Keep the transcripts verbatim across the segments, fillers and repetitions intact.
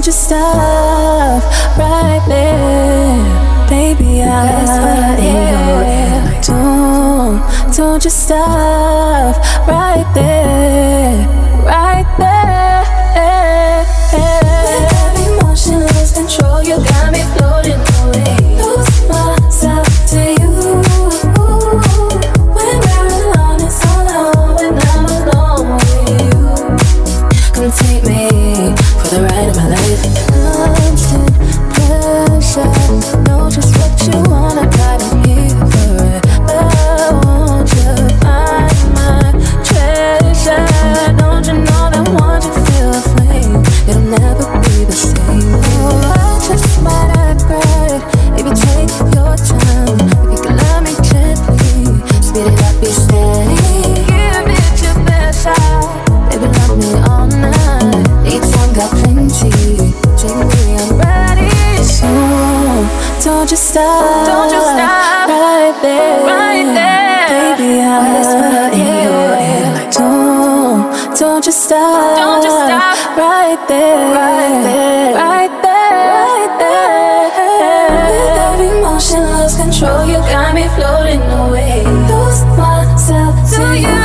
Don't you stop right there, baby. I'm in your ear. Don't, don't you stop right there, right there. With every motion, lose control. You got me floating away. Lose myself to you. When we're alone, it's all alone. When I'm alone with you, come take me for the ride of my life. Constant pressure, know just what you want. I gotta hear for it. I want you, find my treasure. Don't you know that once you feel the flame, it'll never be the same. Oh, I just might act right. Maybe take your time. If you can love me gently, speed it up, be steady. Give it your best shot. Baby, love me all night. Each one got plenty. Take me, I'm ready. So don't you stop. Don't you stop. Right there, right there. Baby, I'm whisper in your ear like don't, don't you stop. Don't you stop. Right there, right there, right there, right there. With every motion, lose control. You got me floating away. Lose myself to you.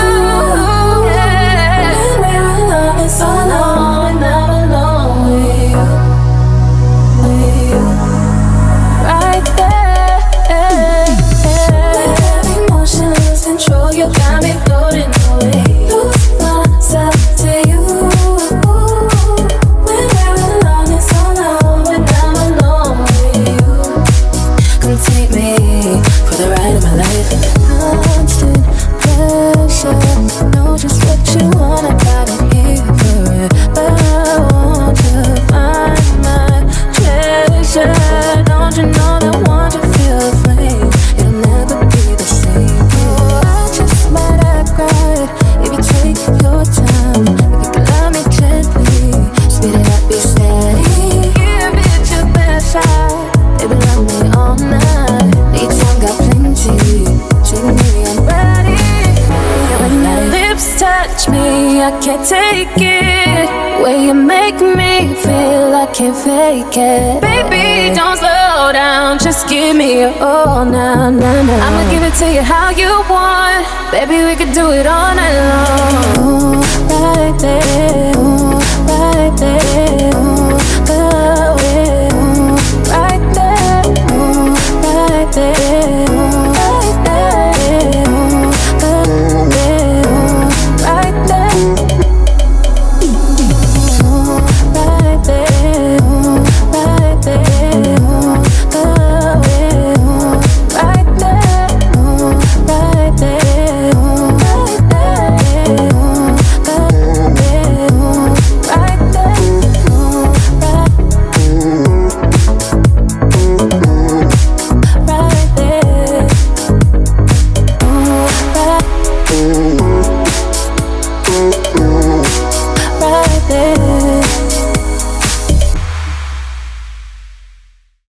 When we're alone, it's all alone. When I'm alone with you, with you. Right there. With every motion, lose control. You got me floating away. Lose myself to you. When we're alone, it's all alone. When I'm alone with you, come take me for the ride of my life. Constant pressure, know just what you want. I gotta hear for it. I want to find my treasure. Don't you know that once you feel the flame, it'll never be the same. Oh, I just might act right. If you take your time, if you can love me gently, speed it up, be steady. Give it your best shot. Baby, love me all night. Each one got plenty. Treat me, I'm ready. When your lips touch me, I can't take it. Way you make me feel, I can't fake it. Baby, don't slow down, just give me your all now, now, now. I'ma give it to you how you want. Baby, we could do it all night long.